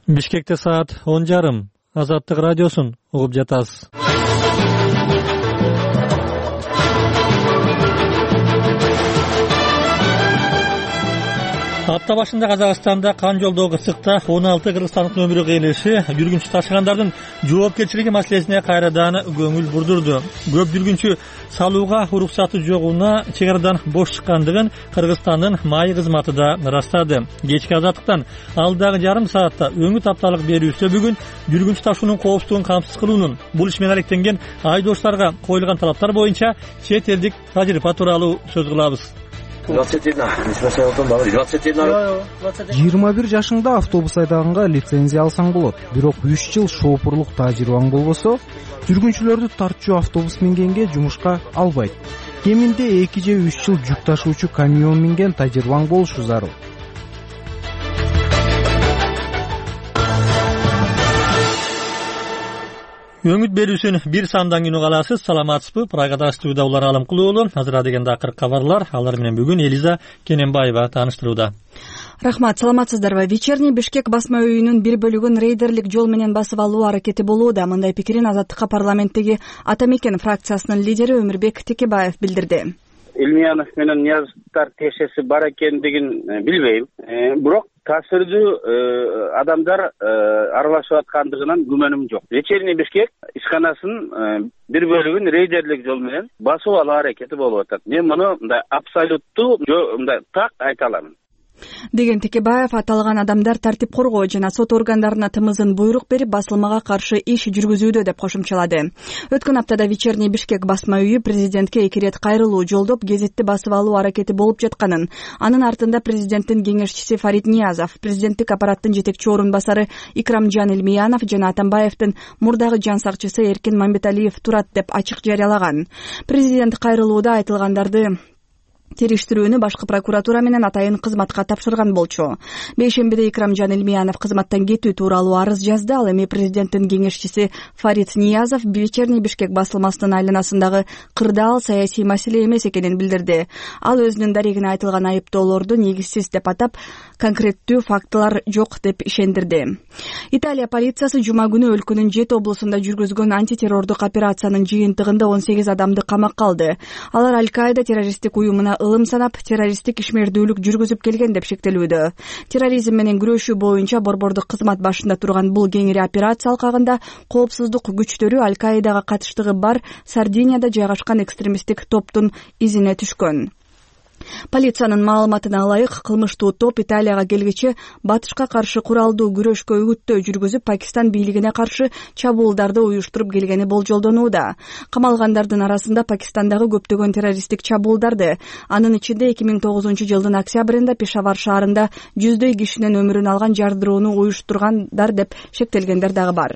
Бишкекте саат 10:30. Азаттык радиосун угуп жатасыз. Апта башында Казакстанда кан жолдогу ысыкта 16 кыргызстандыктын өмүрү кыйылышы жүргүнчү ташыгандардын жоопкерчилиги маселесине кайрадан көңүл бурдурду. Көп жүргүнчү салууга уруксаты жогуна чек арадан бош чыккандыгын Кыргызстандын маай кызматы да ырастады. Кечки Азаттыктан алдагы жарым саатта өңүт апталык берүүсү бүгүн жүргүнчү ташуунун коопсуздугун камсыз кылуунун, бул иш менен алектенген айдоочуларга коюлган талаптар боюнча чет элдик тажрыйба тууралуу сөз кылабыз. 21 жашыңда автобус айдаганга лицензия алсаң болот. Бирок 3 жыл шоопурлук тажрыйбаң болбосо, жүргүнчүлөрдү тартчу автобус мингенге жумушка албайт. Кеминде 2 же 3 жыл жүк ташуучу камион минген тажрыйбаң болушу зарыл. Өңүт берүүсүн бир сандан күнү каласыз. Саламатсызбы? Прагада студияда улар Алым Кулуулу. Азыр деген акыркы кабарлар. Алар менен бүгүн Элиза Кененбаева тааныштырууда. Рахмат, саламатсыздарбы? Вечерний Бишкек басма үйүнүн бир бөлүгүн рейдерлик жол менен басып алуу аракети болууда. Мындай пикирин Азаттыкка парламенттеги Ата Мекен фракциясынын лидери Өмүрбек Текебаев билдирди. Илмиянов менен Ниязовдор тиешеси бар экендигин билбейм. Бирок таасирдүү адамдар аралашып аткандыгынан күмөнүм жок. Вечерний Бишкек ишканасынын бир бөлүгүн рейдерлик жол менен басып алуу аракети болуп атат. Мен муну мындай абсолюттуу мындай так айта алам. Деген Текебаев аталган адамдар тартип коргоо жана сот органдарына тымызын буйрук берип басылмага каршы иш жүргүзүүдө деп кошумчалады. Өткөн аптада Вечерний Бишкек басма үйү президентке 2 рет кайрылуу жолдоп гезитти басып алуу аракети болуп жатканын, анын артында президенттин кеңешчиси Фарид Ниязов, президенттик аппараттын жетекчи орун басары Икрамжан Илмиянов жана Атамбаевдин мурдагы жан сакчысы Эркин Мамбеталиев турат деп ачык жарыялаган. Президент кайрылууда айтылгандарды териштирүүнү башкы прокуратура менен атайын кызматка тапшырган болчу. Бейшембиде Икрамжан Илмиянов кызматтан кетүү тууралуу арыз жазды. Ал эми президенттин кеңешчиси Фарид Ниязов Вечерний Бишкек басылмасынын айланасындагы кырдаал саясий маселе эмес экенин билдирди. Ал өзүнүн дарегине айтылган айыптоолорду негизсиз деп атап, конкреттүү фактылар жок деп ишендирди. Италия полициясы жума күнү өлкөнүн 7 облусунда жүргүзгөн антитеррордук операциянын жыйынтыгында 18 адамды камакка алды. Алар Аль-Каида террористтик уюмуна ылым санап, террористтик ишмердүүлүк жүргүзүп келген деп шектелүүдө. Терроризм менен күрөшүү боюнча борбордук кызмат башында турган бул кеңири операция алкагында коопсуздук күчтөрү Аль-Каидага катыштыгы бар Сардинияда жайгашкан экстремисттик топтун изине түшкөн. Полициянын маалыматына ылайык, кылмыштуу топ Италияга келгече батышка каршы куралдуу күрөшкө үгүттөө жүргүзүп, Пакистан бийлигине каршы чабуулдарды уюштуруп келгени болжолдонууда. Камалгандардын арасында Пакистандагы көптөгөн террористтик чабуулдарды, анын ичинде 2009 жылдын октябрында Пешавар шаарында жүздөй кишинин өмүрүн алган жардырууну уюштургандар деп шектелгендер дагы бар.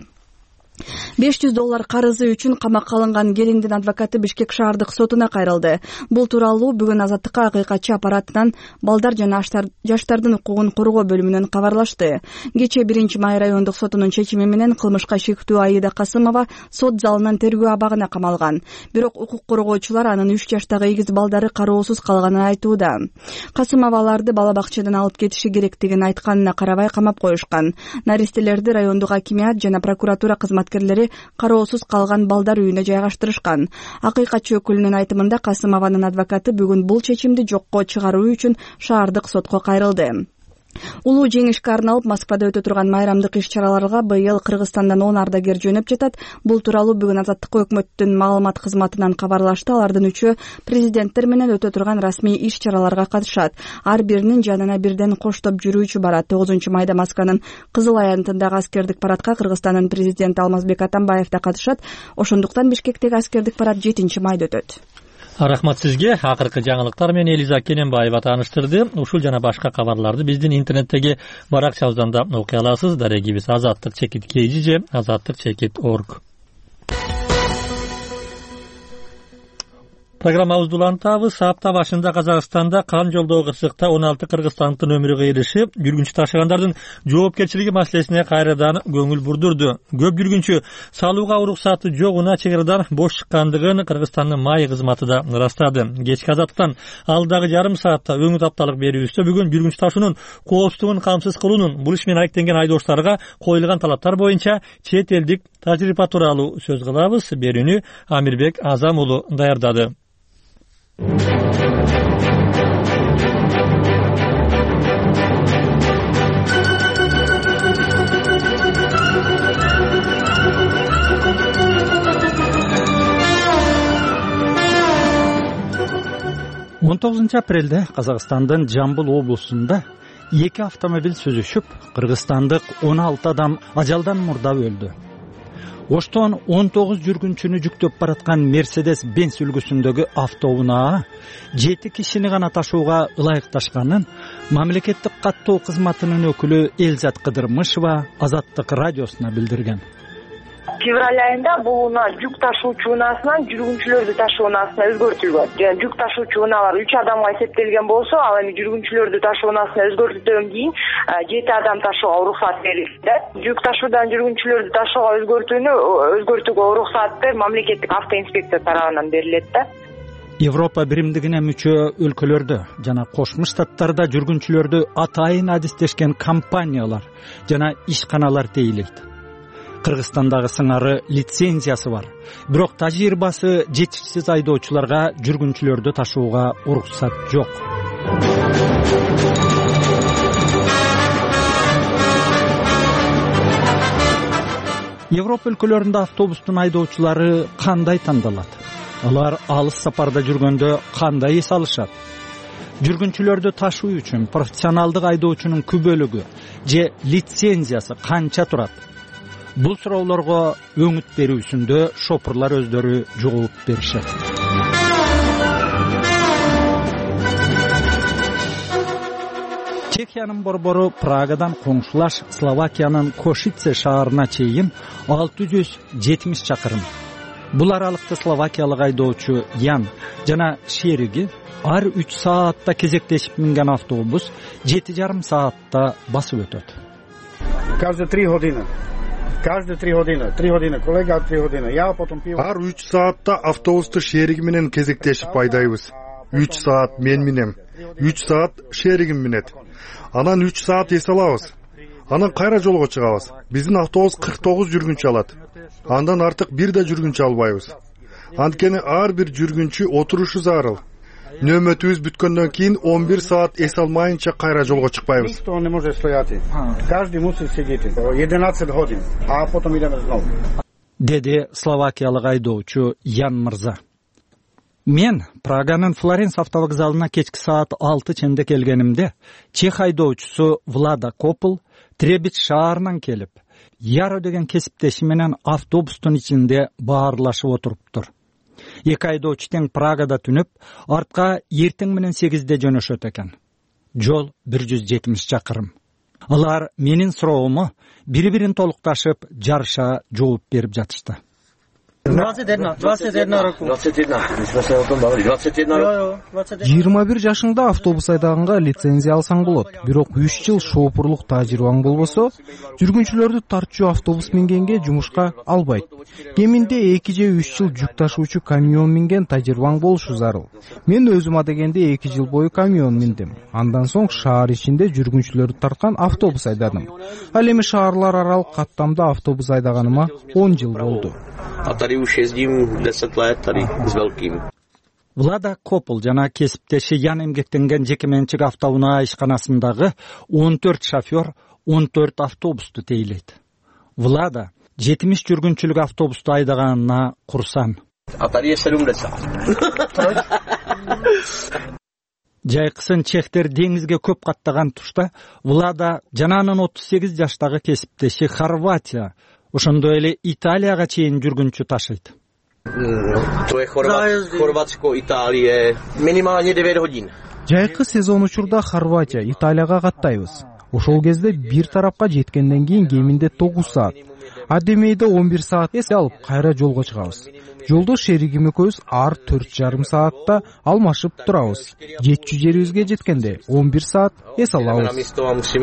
$500 карызы үчүн камакка алынган келиндин адвокаты Бишкек шаардык сотуна кайрылды. Бул тууралуу бүгүн Азаттыкка акыйкатчы аппараттан балдар жана жаштардын укугун коргоо бөлүмүнөн кабарлашты. Кече 1-май райондук сотунун чечими менен кылмышка шектүү Аида Касымова сот залынын тергөө абагына камалган. Бирок укук коргоочулар анын 3 жаштагы эгиз балдары кароосуз калганын айтууда. Касымова аларды бала бакчадан алып кетиши керектигин айтканына карабай камап коюшкан. Наристелерди райондук акимият жана прокуратура кызматкерлери кароосуз калган балдар үйүнө жайгаштырышкан. Акыйкатчы өкүлүнүн айтымында Касымованын адвокаты бүгүн бул чечимди жокко чыгаруу үчүн шаардык сотко кайрылды. Улуу жеңишке арналып Москвада өтө турган майрамдык иш-чараларга быйыл Кыргызстандан 10 ардагер жөнөп жатат. Бул тууралуу бүгүн Азаттыкка өкмөттүн маалымат кызматынан кабарлашты. Алардын 3-өө президенттер менен өтө турган расмий иш-чараларга катышат. Ар биринин жанына бирден коштоп жүрүүчү барат. 9-майда Москванын Кызыл аянтындагы аскердик парадка Кыргызстандын президенти Алмазбек Атамбаев да катышат. Ошондуктан Бишкектеги аскердик парад 7-майда өтөт. Рахмат сизге. Акыркы жаңылыктар менен Элиза Кененбаева тааныштырды. Ушул жана башка кабарларды биздин интернеттеги баракчабыздан да окуй аласыз. Дарегибиз azattik.kg, azattik.org. Программабызды улантабыз. Апта башында Казакстанда кан жолдогу кырсыкта 16 кыргызстандын өмүрү кыйылышы жүргүнчү ташыгандардын жоопкерчилиги маселесине кайрадан көңүл бурдурду. Көп жүргүнчү салууга уруксаты жогуна чек арадан бош чыккандыгын Кыргызстандын май кызматы да ырастады. Кечки азаттыктан алдагы жарым саатта өңүт апталык берүүбүздө бүгүн жүргүнчү ташуунун коопсуздугун камсыз кылуунун бул иш менен алектенген айдоочуларга коюлган талаптар боюнча чет элдик тажрыйба тууралуу сөз кылабыз. Берүүнү Амирбек Азам уулу даярдады. 19 апрелде Казакстандын Жамбыл облусунда 2 автомобиль сүзүшүп, кыргызстандык 16 адам ажалдан мурда өлдү. Оштон 19 жүргүнчүнү жүктөп бараткан Mercedes-Benz үлгүсүндөгү автоунаа 7 кишини гана ташууга ылайыкташканын мамлекеттик каттоо кызматынын өкүлү Элзат Кыдырмышева Азаттык радиосуна билдирген. Февраль айында бул унаа жүк ташуучу унаасынан жүргүнчүлөрдү ташуу унаасына өзгөртүлгөн. Жүк ташуучу унаалар 3 адамга эсептелген болсо, ал эми жүргүнчүлөрдү ташуу унаасына өзгөртүүдөн кийин 7 адам ташууга уруксат берилди. Жүк ташуудан жүргүнчүлөрдү ташууга өзгөртүүгө уруксаты мамлекеттик автоинспекция тарабынан берилет да. Европа биримдигине мүчө өлкөлөрдө жана Кошмо Штаттарда жүргүнчүлөрдү атайын адистешкен компаниялар жана ишканалар тейлейт. Кыргызстандагы сыңары лицензиясы бар. Бирок тажрыйбасы жетишсиз айдоочуларга жүргүнчүлөрдү ташууга уруксат жок. Европа өлкөлөрүндө автобустун айдоочулары кандай тандалат? Алар алыс сапарда жүргөндө кандай эс алышат? Жүргүнчүлөрдү ташуу үчүн профессионалдык айдоочунун күбөлүгү же лицензиясы канча турат? Бул суроолорго өңүт берүүсүндө шопурлар өздөрү жооп беришет. Чехиянын борбору Прагадан коңшулаш Словакиянын Кошице шаарына чейин 670 чакырым. Бул аралыкта словакиялык айдоочу Ян жана шериги ар 3 саатта кезектешип минген автобус 7,5 саатта басып өтөт. Каждые 3 годины. Каждые 3 годины. 3 годины, коллега 3 годины. Я потом пил. Ар 3 саатта автобусту шериги менен кезектешип айдайбыз. 3 саат мен минем. 3 саат шеригим минет. Анан 3 саат эс алабыз. Анан кайра жолго чыгабыз. Биздин автобус 49 жүргүнчү алат. Андан артык бир да жүргүнчү албайбыз. Анткени ар бир жүргүнчү отурушу зарыл. Нөмөтүбүз бүткөндөн кийин 11 саат эс алмайынча кайра жолго чыкпайбыз. Никто не может стоять. Каждый мусит сидеть. 11 годин, а потом идем снова. Деди словакиялык айдоочу Ян мырза. Мен Праганын Флоренс автовокзалына кечки саат 6 ченде келгенимде, чех айдоочусу Влада Копл Требич шаарынан келип, Яро деген кесиптеши менен автобустун ичинде баарлашып отуруптур. Эки айдоочу тең Прагада түнүп, артка эртең менен 8де жөнөшөт экен. Жол 170 чакырым. Алар менин суроому бири-бирин толукташып, жарыша жооп берип жатышты. 21 жашыңда автобус айдаганга лицензия алсаң болот. Бирок 3 жыл шоопурлук тажрыйбаң болбосо, жүргүнчүлөрдү тартчу автобус мингенге жумушка албайт. Кеминде 2 же 3 жыл жүк ташуучу камион минген тажрыйбаң болушу зарыл. Мен өзүм адегенде 2 жыл бою камион миндим. Андан соң шаар ичинде жүргүнчүлөрдү тарткан автобус айдадым. Ал эми шаарлар аралык каттамда автобус айдаганыма 10 жыл болду. Влада Копл жана кесиптеши Ян эмгектенген жекеменчик автоунаа ишканасындагы 14 шофер 14 автобусту тейлейт. Влада 70 жүргүнчүлүк автобусту айдаганына курсан. Жайкысын чехтер деңизге көп каттаган тушта Влада жана анын 38 жаштагы кесиптеши Хорватия, ошондой эле Италияга чейин жүргүнчү ташыйт. Хорватско Италия минималне 9 годин. Жайкы сезон учурда Хорватия, Италияга каттайбыз. Ошол кезде бир тарапка жеткенден кийин кеминде 9 саат, адемейде 11 саат эс алып кайра жолго чыгабыз. Жолдош шеригим экөөбүз ар 4,5 саатта алмашып турабыз. Жетчү жерибизге жеткенде 11 саат эс алабыз.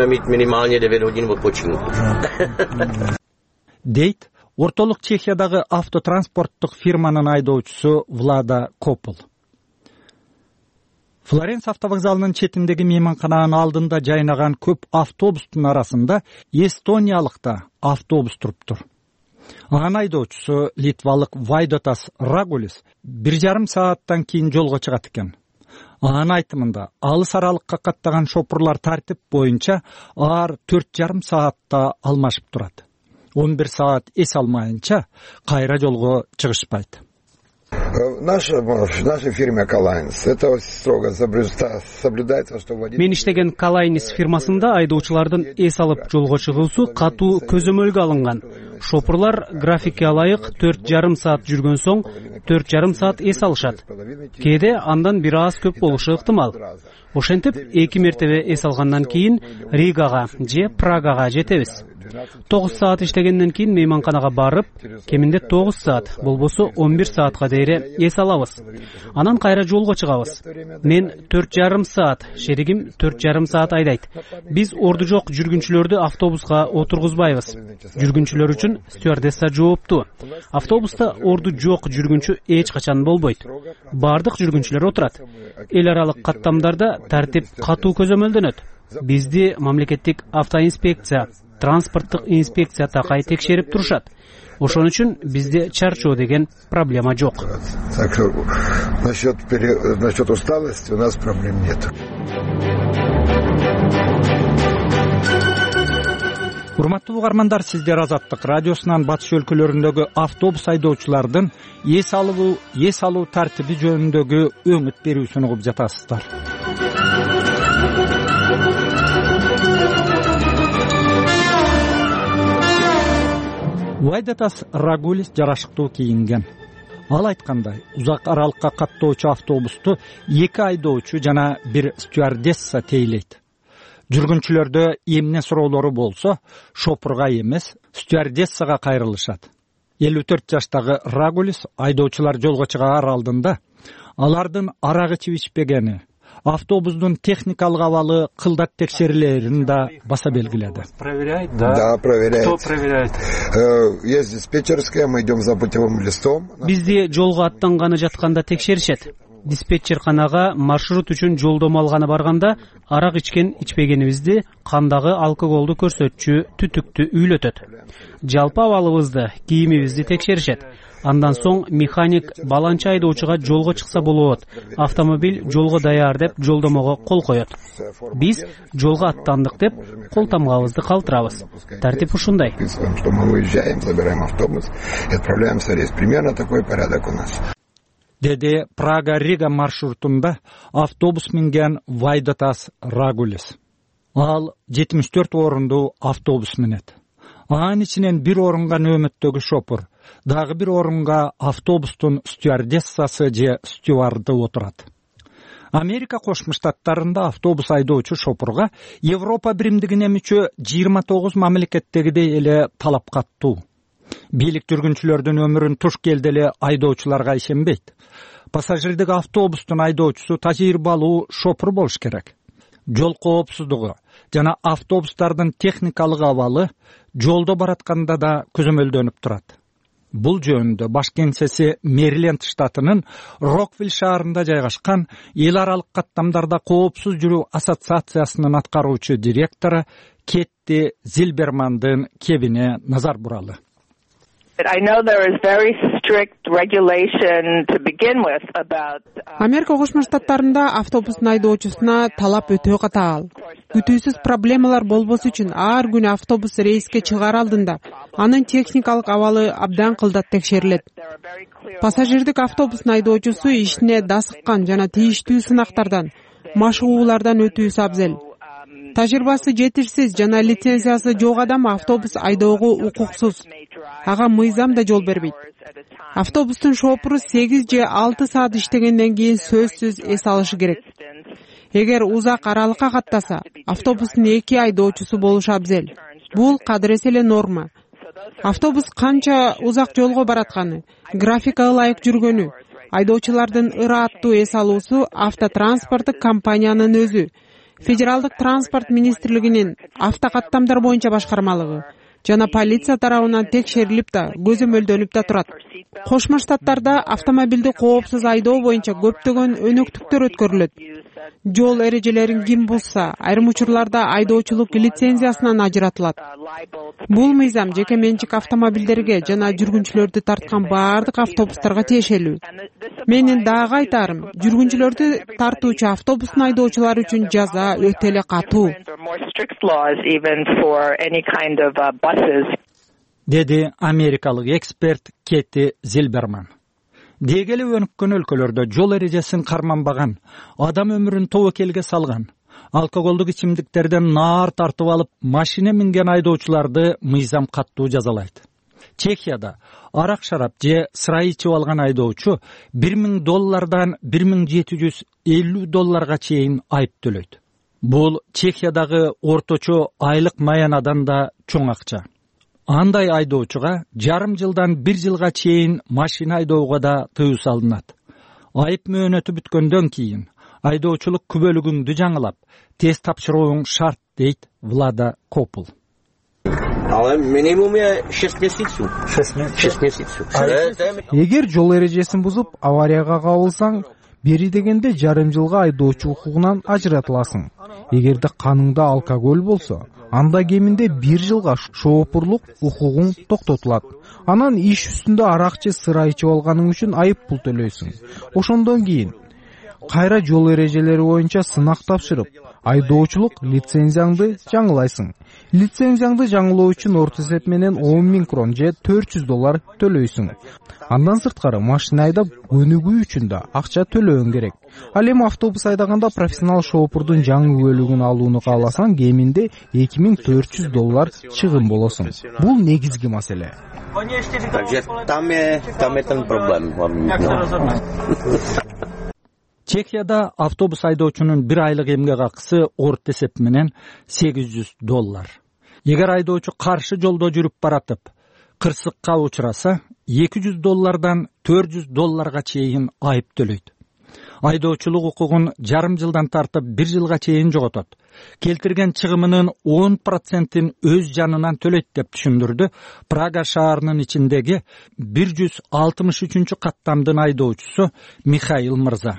Дейт ортолук Чехиядагы автотранспорттук фирманын айдоочусу Влада Копл. Флоренс автовокзалынын четиндеги мейманкананын алдында жайнаган көп автобустун арасында эстониялык да автобус туруптур. Анын айдоочусу литвалык Вайдотас Рагулис 1,5 сааттан кийин жолго чыгат экен. Анын айтымында алыс аралыкка каттаган шопурлар тартип боюнча ар 4,5 саатта алмашып турат. 11 саат эс алмайынча кайра жолго чыгышпайт. Наша фирма Калайнс это строго соблюдается, что водитель. Мен иштеген Калайнс фирмасында айдоочулардын эс алып жолго чыгуусу катуу көзөмөлгө алынган. Шопурлар графикке алайык 4,5 саат жүргөн соң 4,5 саат эс алышат. Кээде андан бир аз көп болушу ыктымал. Ошентип 2 мертебе эс алгандан кийин Ригага же Прагага жетебиз. 9 саат иштегенден кийин мейманканага барып, кеминде 9 саат, болбосо 11 саатка дейре эс алабыз. Анан кайра жолго чыгабыз. Мен 4,5 саат, шеригим 4,5 саат айдайт. Биз орду жок жүргүнчүлөрдү автобуска отургузбайбыз. Жүргүнчүлөр үчүн стюардесса жооптуу. Автобуста орду жок жүргүнчү эч качан болбойт. Бардык жүргүнчүлөр отурат. Эл аралык каттамдарда тартип катуу көзөмөлдөнөт. Бизди мамлекеттик автоинспекция, транспорттук инспекция такай текшерип турушат. Ошон үчүн бизде чарчоо деген проблема жок. Так что насчет усталости у нас проблем нет. Урматтуу угармандар, сиздер Азаттык радиосунан батыш өлкөлөрүндөгү автобус айдоочулардын эс алуу тартиби жөнүндөгү өңүт берүүсүн угуп жатасыздар. Вайдатас Рагулис жарашыктуу кийинген. Ал айткандай, узак аралыкка каттоочу автобусту 2 айдоочу жана 1 стюардесса тейлейт. Жүргүнчүлөрдө эмне суроолору болсо, шопурга эмес, стюардессага кайрылышат. 54 жаштагы Рагулис айдоочулар жолго чыгаар алдында алардын арак ичип ичпегени, автобустун техникалык абалы кылдат текшерилерин да баса белгиледи. Проверяет, да? Да, проверяет. Кто проверяет? Есть диспетчерская, мы идем за путевым листом. Бизди жолго аттанганы жатканда текшеришет. Диспетчерканага маршрут үчүн жолдомо алганы барганда арак ичкен ичпегенибизди, кандагы алкоголду көрсөтчү түтүктү үйлөтөт. Жалпы абалыбызды, кийимибизди текшеришет. Андан соң механик баланча айдоочуга жолго чыкса болот, автомобиль жолго даяр деп жолдомого кол коет. Биз жолго аттандык деп кол тамгабызды калтырабыз. Тартип ушундай. Что мы уезжаем, забираем автобус и отправляемся в рейс. Примерно такой порядок у нас. Деди Прага-Рига маршрутунда автобус минген Вайдатас Рагулис. Ал 74 орунду автобус минет. Анын ичинен бир орунга нөмөттөгү шопур, дагы бир орунга автобустун стюардессасы же стюарды отурат. Америка Кошмо Штаттарында автобус айдоочу шопурга Европа биримдигине мүчө 29 мамлекеттегидей эле талап каттуу. Бийлик жүргүнчүлөрдүн өмүрүн туш келди эле айдоочуларга ишенбейт. Пассажирдик автобустун айдоочусу тажрыйбалуу шопур болуш керек. Жол коопсуздугу жана автобустардын техникалык абалы жолдо баратканда да көзөмөлдөнүп турат. Бул жөнүндө баш кеңсеси Мэриленд штатынын Роквилл шаарында жайгашкан эл аралык каттамдарда коопсуз жүрүү ассоциациясынын аткаруучу директору Кетти Зилбермандын кебине назар буралы. Америка Кошмо Штаттарында автобустун айдоочусуна талап өтө катаал. Күтүүсүз проблемалар болбосу үчүн ар күнү автобус рейске чыгаар алдында анын техникалык абалы абдан кылдат текшерилет. Пассажирдик автобустун айдоочусу ишине дасыккан жана тийиштүү сынактардан, машыгуулардан өтүүсү абзел. Тажрыйбасы жетишсиз жана лицензиясы жок адам автобус айдоого укуксуз. Ага мыйзам да жол бербейт. Автобустун шопуру 8 же 6 саат иштегенден кийин сөзсүз эс алышы керек. эгер узак аралыкка каттаса автобустун 2 айдоочусу болушу абзел. Бул кадыресе эле норма. Автобус канча узак жолго баратканы, графикага ылайык жүргөнү, айдоочулардын ырааттуу эс алуусу автотранспорттук компаниянын өзү, Федералдык транспорт министрлигинин автокаттамдар боюнча башкармалыгы жана полиция тарабынан текшерилип да, көзөмөлдөнүп да турат. Кошмо Штаттарда автомобилди коопсуз айдоо боюнча көптөгөн өнөктүктөр өткөрүлөт. Жол эрежелерин ким бузса, айрым учурларда айдоочулук лицензиясынан ажыратылат. Бул мыйзам жеке менчик автомобилдерге жана жүргүнчүлөрдү тарткан баардык автобустарга тиешелүү. Менин дагы айтарым, жүргүнчүлөрдү тартуучу автобустун айдоочулары үчүн жаза өтө эле катуу. Деди америкалык эксперт Кетти Зильберман. Дегеле өнүккөн өлкөлөрдө жол эрежесин карманбаган, адам өмүрүн тобокелге салган, алкоголдук ичимдиктерден наар тартып алып, машина минген айдоочуларды мыйзам каттуу жазалайт. Чехияда арак шарап же сыра ичип алган айдоочу $1000 $1750 чейин айып төлөйт. Бул Чехиядагы орточо айлык маянадан да чоң акча. Андай айдоочуга жарым жылдан 1 жылга чейин машина айдоого да тыюу салынат. Айып мөөнөтү бүткөндөн кийин айдоочулук күбөлүгүңдү жаңылап, тест тапшырууң шарт, дейт Влада Копул. Эгер жол эрежесин бузуп аварияга кабылсаң, бери дегенде жарым жылга айдоочу укугунан ажыратыласың. Эгерде каныңда алкоголь болсо, анда кеминде 1 жылга шоопурлук укугуң токтотулат. Анан иш үстүндө арак же сыра ичип алганың үчүн айып пул төлөйсүң. Ошондон кийин кайра жол эрежелери боюнча сынак тапшырып, айдоочулук лицензияңды жаңылайсың. Лицензияңды жаңылоо үчүн орто эсеп менен 10.000 крон же $400 төлөйсүң. Андан сырткары машина айдап өнүгүү үчүн да акча төлөөң керек. Ал эми автобус айдаганда профессионал шоопурдун жаңы бөлүгүн алууну кааласаң, кеминде $2400 чыгым болосуң. Бул негизги маселе. Чехияда автобус айдоочунун 1 айлык эмгек акысы орто эсеп менен $800. Эгер айдоочу каршы жолдо жүрүп баратып, кырсыкка учураса, $200 $400 чейин айып төлөйт. Айдоочулук укугун жарым жылдан тартып 1 жылга чейин жоготот. Келтирген чыгымынын 10%-ин өз жанынан төлөйт деп түшүндүрдү Прага шаарынын ичиндеги 163 каттамдын айдоочусу Михаил Мырза.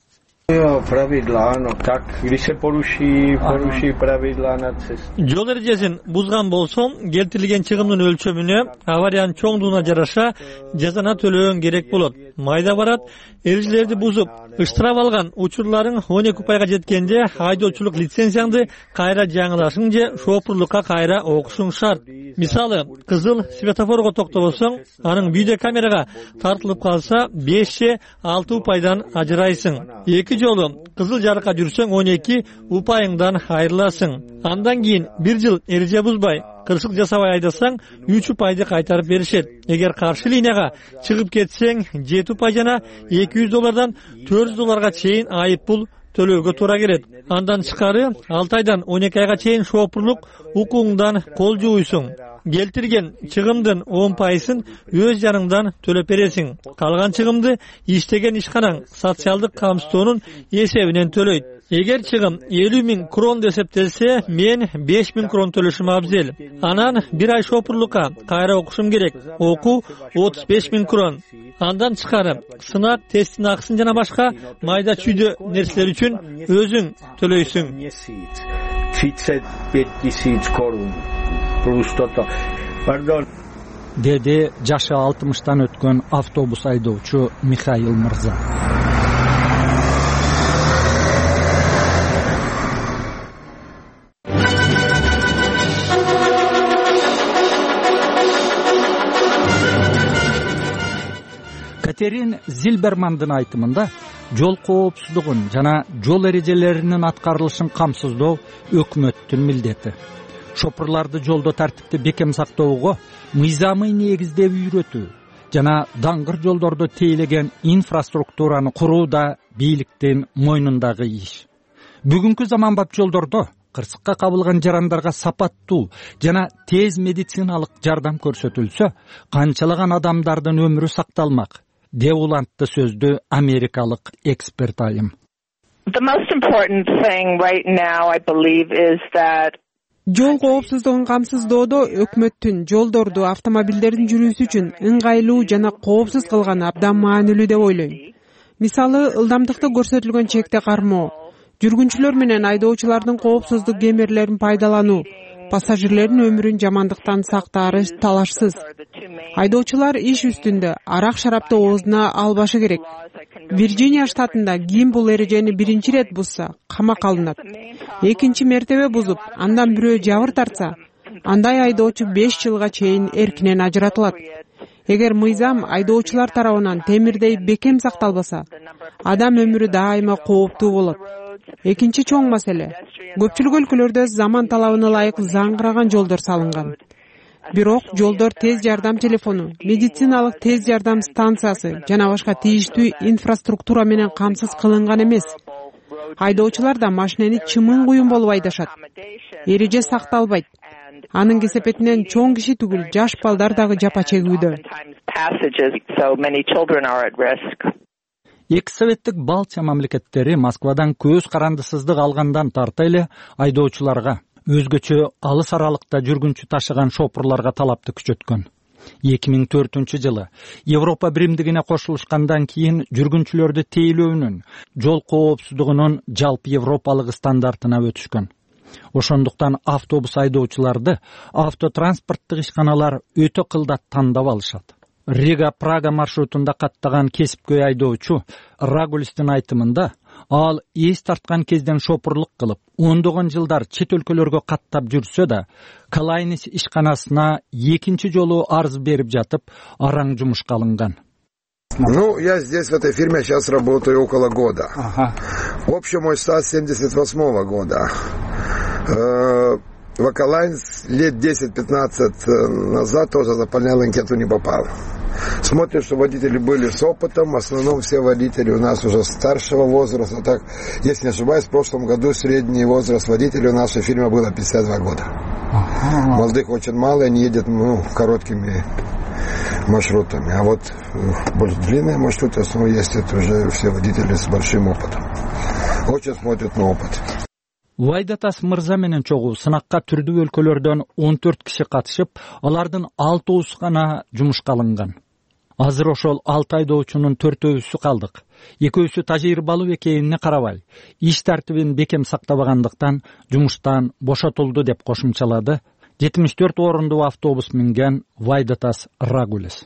Жол эрежесин бузган болсоң, келтирилген чыгымдын өлчөмүнө авариянын чоңдугуна жараша жазаны төлөөң керек болот. Майда барат, эрежелерди бузуп, ыштырап алган учурларың 12 упайга жеткенде айдоочулук лицензияңды кайра жаңылашың же шоопурлукка кайра окушуң шарт. Мисалы, кызыл светофорго токтобосоң, анын видеокамерага тартылып калса 5-6 упайдан ажырайсың. 2 жолу кызыл жарыкка жүрсөң 12 упайыңдан айрыласың. Андан кийин 1 жыл эреже бузбай, кырсык жасабай айдасаң 3 упайды кайтарып беришет. Эгер каршы линияга чыгып кетсең 7 упай жана $200 $400 чейин айып пул төлөөгө туура келет. Андан тышкары 6 айдан 12 айга чейин шоопурлук укугуңдан кол жууйсуң. Келтирген чыгымдын 10%-ын өз жаныңдан төлөп бересиң. Калган чыгымды иштеген ишканаң социалдык камсыздоонун эсебинен төлөйт. Эгер чыгым 50.000 крон эсептелсе, мен 5.000 крон төлөшүм абзел. Анан 1 ай шоопурлукка кайра окушум керек. Окуу 35.000 крон. Андан тышкары сынак, тесттин акысын жана башка майда чүйдө нерселер үчүн өзүң төлөйсүң. Деди жашы 60-тан өткөн автобус айдоочу Михаил Мырза. Катерин Зильбермандын айтымында, жол коопсуздугун жана жол эрежелеринин аткарылышын камсыздоо өкмөттүн милдети. Шопурларды жолдо тартипти бекем сактоого мыйзамый негизде үйрөтүү жана даңгыр жолдордо тейлеген инфраструктураны куруу да бийликтин мойнундагы иш. бүгүнкү заманбап жолдордо кырсыкка кабылган жарандарга сапаттуу жана тез медициналык жардам көрсөтүлсө канчалаган адамдардын өмүрү сакталмак деп улантты сөздү америкалык эксперт айым. The most important thing right now, I believe, is that жол коопсуздугун камсыздоодо өкмөттүн жолдорду автомобилдердин жүрүүсү үчүн ыңгайлуу жана коопсуз кылганы абдан маанилүү деп ойлойм. Мисалы, ылдамдыкты көрсөтүлгөн чекте кармоо, жүргүнчүлөр менен айдоочулардын коопсуздук кемерлерин пайдалануу, пассажирлердин өмүрүн жамандыктан сактаары талашсыз. Айдоочулар иш үстүндө арак шарапты оозуна албашы керек. Вирджиния штатында ким бул эрежени биринчи рет бузса, камакка алынат. Экинчи мертебе бузуп, андан бирөө жабыр тартса, андай айдоочу 5 жылга чейин эркинен ажыратылат. Эгер мыйзам айдоочулар тарабынан темирдей бекем сакталбаса, адам өмүрү дайыма кооптуу болот. Экинчи чоң маселе, көпчүлүк өлкөлөрдө заман талабына ылайык заңгыраган жолдор салынган. Бирок жолдор тез жардам телефону, медициналык тез жардам станциясы жана башка тийиштүү инфраструктура менен камсыз кылынган эмес. Айдоочулар да машинени чымын куюн болуп айдашат. Эреже сакталбайт. Анын кесепетинен чоң киши түгүл, жаш балдар дагы жапа чегүүдө. Эки советтик Балтия мамлекеттери Москвадан көз карандысыздык алгандан тарта эле айдоочуларга, өзгөчө алыс аралыкта жүргүнчү ташыган шопурларга талапты күчөткөн. 2004-жылы Европа биримдигине кошулушкандан кийин жүргүнчүлөрдү тейлөөнүн, жол коопсуздугунун жалпы европалык стандартына өтүшкөн. Ошондуктан автобус айдоочуларды автотранспорттук ишканалар өтө кылдат тандап алышат. Рига-Прага маршрутунда каттаган кесипкөй айдоочу Рагулистин айтымында, ал эс тарткан кезден шопурлук кылып, ондогон жылдар чет өлкөлөргө каттап жүрсө да, Калайнис ишканасына экинчи жолу арыз берип жатып, араң жумушка алынган. Ну, я здесь в этой фирме сейчас работаю около года. Общий мой стаж 78 года. В Акалайнс лет 10-15 назад тоже заполнял анкету, не попал. Смотрят, что водители были с опытом, в основном все водители у нас уже старшего возраста. Так, если не ошибаюсь, в прошлом году средний возраст водителей у нашей фирмы было 52 года. Молодых очень мало, они едут короткими маршрутами. А вот более длинные маршруты, в основном, ездят уже все водители с большим опытом. Очень смотрят на опыт. Вайдатас мырза менен чогуу сынакка түрдүү өлкөлөрдөн 14 киши катышып, алардын 6 гана жумушка алынган. Азыр ошол 6 айдоочунун 4-өсү калдык. Экөөсү тажрыйбалуу экенине карабай, иш тартибин бекем сактабагандыктан жумуштан бошотулду деп кошумчалады 74 орундуу автобус минген Вайдатас Рагулис.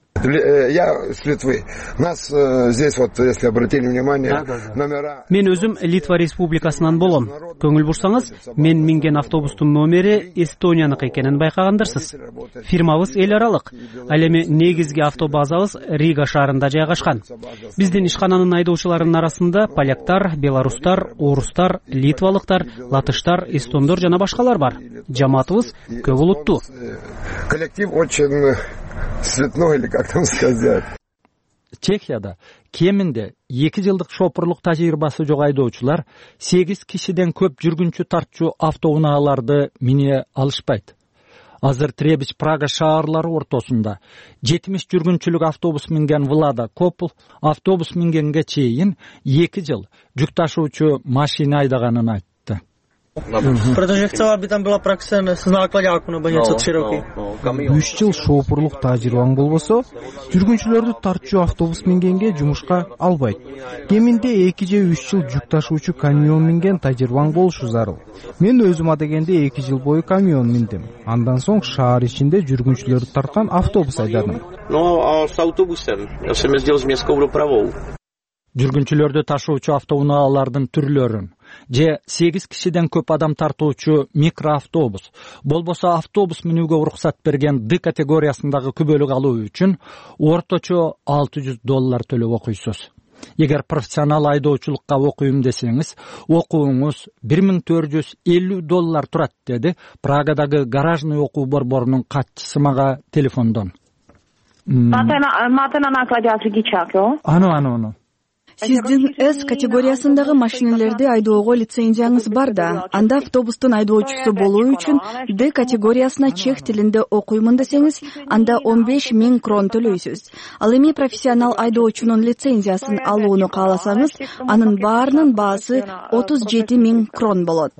Я с Литвы. Нас здесь вот, если обратили внимание, номера... Мен өзүм Литва республикасынан болом. Көңүл бурсаңыз, мен минген автобустун номери Эстонияныкы экенин байкагандарсыз. Фирмабыз эл аралык. Ал эми негизги автобазабыз Рига шаарында жайгашкан. Биздин ишкананын айдоочуларынын арасында поляктар, белорустар, орустар, литвалыктар, латыштар, эстондор жана башкалар бар. Жамаатыбыз көп улуттуу. Коллектив очень цветной, или как там сказать. Чехияда кеминде 2 жылдык шопурлук тажрыйбасы жок айдоочулар 8 кишиден көп жүргүнчү тартчу автоунааларды мине алышпайт. Азыр Требич Прага шаарлары ортосунда 70 жүргүнчүлүк автобус минген Влада Копл автобус мингенге чейин 2 жыл жүк ташуучу машина айдаганын айтты. Protože chcela, aby tam byla praxe s náklaďáku nebo něco 3 roky. 3 жыл шопурлук тажрыйбаң болбосо, жүргүнчүлөрдү тартчу автобус мингенге жумушка албайт. Кеминде 2 же 3 жыл жүк ташуучу камион минген тажрыйбаң болушу зарыл. Мен өзүм адегенде 2 жыл бою камион миндим. Андан соң шаар ичинде жүргүнчүлөрдү тарткан автобус айдадым. С автобусом. Я всем ездил с Минска в Правову. Жүргүнчүлөрдү ташуучу автоунаалардын түрлөрүн же 8 кишиден көп адам тартуучу микроавтобус, болбосо автобус минүүгө уруксат берген D категориясындагы күбөлүк алуу үчүн орточо $600 төлөп окуйсуз. Эгер профессионал айдоочулукка окуйм десеңиз, окууңуз $1450 турат, деди Прагадагы гаражный окуу борборунун катчысы мага телефондон. Máte na náklaďák řidičák, jo? Ano. Сиздин С категориясындагы машинелерди айдоого лицензияңыз бар да, анда автобустун айдоочусу болуу үчүн Д категориясына чех тилинде окуймун десеңиз, анда 15 000 крон төлөйсүз. Ал эми профессионал айдоочунун лицензиясын алууну кааласаңыз, анын баарынын баасы 37 000 крон болот.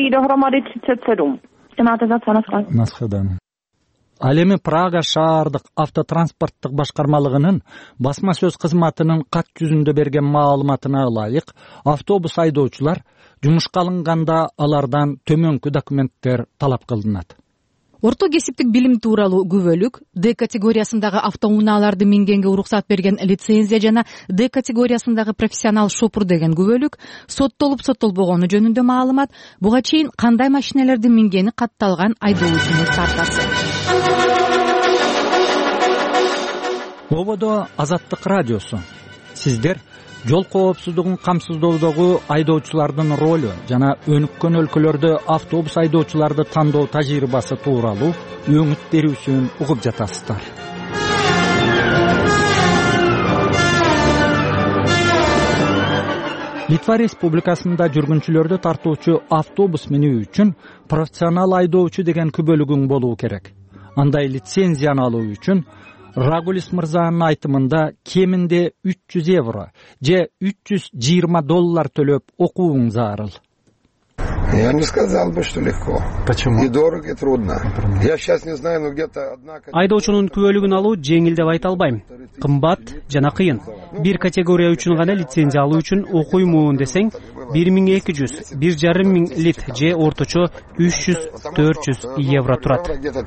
Ал эми Прага шаардык автотранспорттук башкармалыгынын басма сөз кызматынын кат жүзүндө берген маалыматына ылайык, автобус айдоочулар жумушка алынганда алардан төмөнкү документтер талап кылынат. Орто кесиптик билим тууралуу күбөлүк, Д категориясындагы автоунааларды мингенге уруксат берген лицензия жана Д категориясындагы профессионал шопур деген күбөлүк, соттолуп соттолбогону жөнүндө маалымат, буга чейин кандай машинелерди мингени катталган айдоочунун картасы. Ободо Азаттык радиосу. Сиздер жол коопсуздугун камсыздоодогу айдоочулардын ролу жана өнүккөн өлкөлөрдө автобус айдоочуларды тандоо тажрыйбасы тууралуу өңүт берүүсүн угуп жатасыздар. Литва Республикасында жүргүнчүлөрдү тартуучу автобус минүү үчүн профессионал айдоочу деген күбөлүгүң болуу керек. Андай лицензияны алуу үчүн Рагулис мырзанын айтымында кеминде 300 евро же $320 төлөп окууң зарыл. Я не сказал бы, что легко. Почему? И дорого, и трудно. Я сейчас не знаю, но где-то одна... Айдоочунун күбөлүгүн алуу жеңил деп айта албайм. Кымбат жана кыйын. Бир категория үчүн гана лицензия алуу үчүн окуймун десең, 1200, 1,5 лит же орточо 300-400 евро турат. Где-то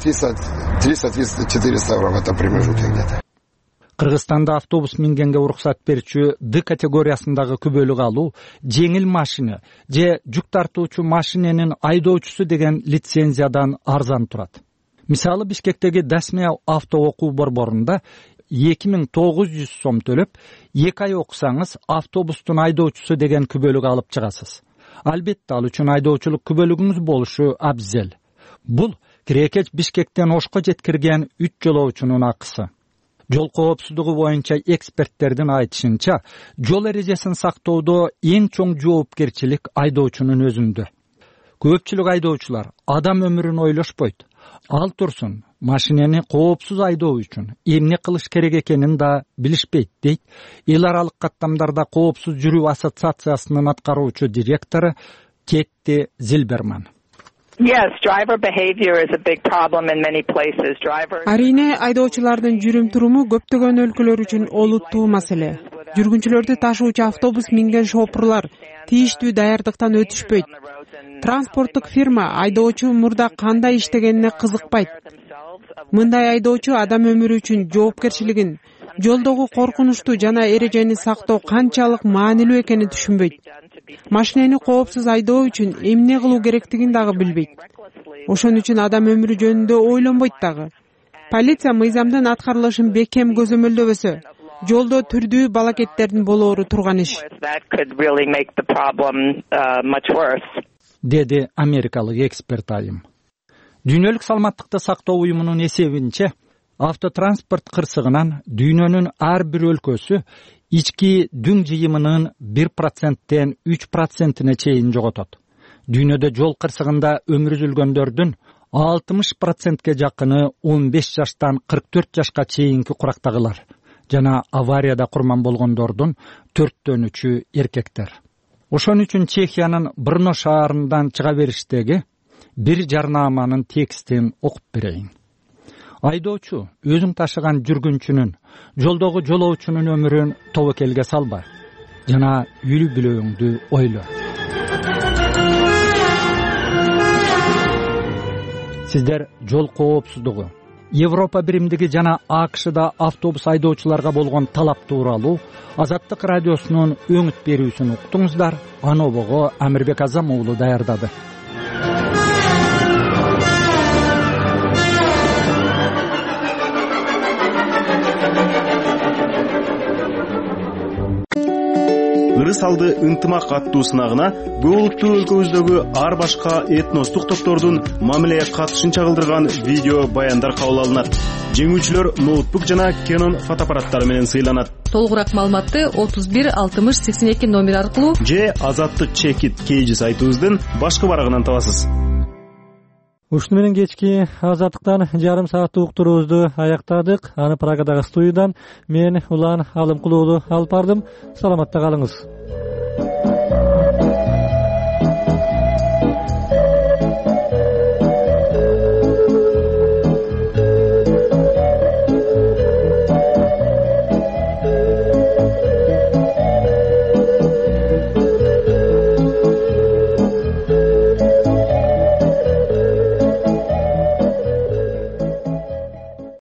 300-400 евро в этом промежутке где-то. Кыргызстанда автобус мингенге уруксат берүүчү Д категориясындагы күбөлүк алуу жеңил машина же жүк тартуучу машиненин айдоочусу деген лицензиядан арзан турат. Мисалы Бишкектеги Дасме авто окуу борборунда 2900 сом төлөп, 2 ай окусаңыз автобустун айдоочусу деген күбөлүк алып чыгасыз. Албетте ал үчүн айдоочулук күбөлүгүңүз болушу абзел. Бул Кирекеч Бишкектен Ошко жеткирген 3 жолоочунун акысы. Жол коопсуздугу боюнча эксперттердин айтышынча, жол эрежесин сактоодо эң чоң жоопкерчилик айдоочунун өзүндө. Көпчүлүк айдоочулар адам өмүрүн ойлошпойт. Ал турсун, машинени коопсуз айдоо үчүн эмне кылыш керек экенин да билишпейт, дейт эл аралык каттамдарда коопсуз жүрүү ассоциациясынын аткаруучу директору Кетти Зилберман. Yes, driver behavior is a big problem in many places. Арине айдоочулардын жүрүм-туруму көптөгөн өлкөлөр үчүн олуттуу маселе. Жүргүнчүлөрдү ташуучу автобус минген шопурлар тийиштүү даярдыктан өтүшпөйт. Транспорттук фирма айдоочу мурда кандай иштегенине кызыкпайт. Мындай айдоочу адам өмүрү үчүн жоопкерчилигин, жолдогу коркунучтуу жана эрежени сактоо канчалык маанилүү экенин түшүнбөйт. Машинени коопсуз айдоо үчүн эмне кылуу керектигин дагы билбейт. Ошон үчүн адам өмүрү жөнүндө ойлонбойт дагы. Полиция мыйзамдын аткарылышын бекем көзөмөлдөбөсө, жолдо түрдүү балакеттердин болоору турган иш. Деди америкалык эксперт айым. Дүйнөлүк саламаттыкты сактоо уюмунун эсебинче, автотранспорт кырсыгынан дүйнөнүн ар бир өлкөсү ички дүң жыйымынын 1%тен 3%-не чейин жоготот. Дүйнөдө жол кырсыгында өмүр үзүлгөндөрдүн 60%ке жакыны 15 жаштан 44 жашка чейинки курактагылар жана аварияда курман болгондордун 4төн 3-ü эркектер. Ошон үчүн Чехиянын Брно шаарынан чыга бериштеги бир жарнаманын текстин окуп берейин. Айдоочу өзүң ташыган жүргүнчүнүн, жолдогу жолоочунун өмүрүн тобокелге салба жана үй бүлөңдү ойло. Сиздер жол коопсуздугу, Европа биримдиги жана АКШда автобус айдоочуларга болгон талап тууралуу Азаттык радиосунун өңүт берүүсүн уктуңуздар. Аны обого Амирбек Азам уулу даярдады. Ырыс алды ынтымак аттуу сынагына бул улуттуу өлкөбүздөгү ар башка этностук топтордун мамилеге катышын чагылдырган видео баяндар кабыл алынат. Жеңүүчүлөр ноутбук жана Canon фотоаппараттары менен сыйланат. толугураак маалыматты 31 60 82 номер аркылуу же азаттык чекит kg сайтыбыздын башкы барагынан табасыз. Ушуну менен кечки азаттыктан жарым сааттык уктуруубузду аяктадык. Аны Прагадагы студиядан мен Улан Алымкулуулу алып бардым. Саламатта калыңыз.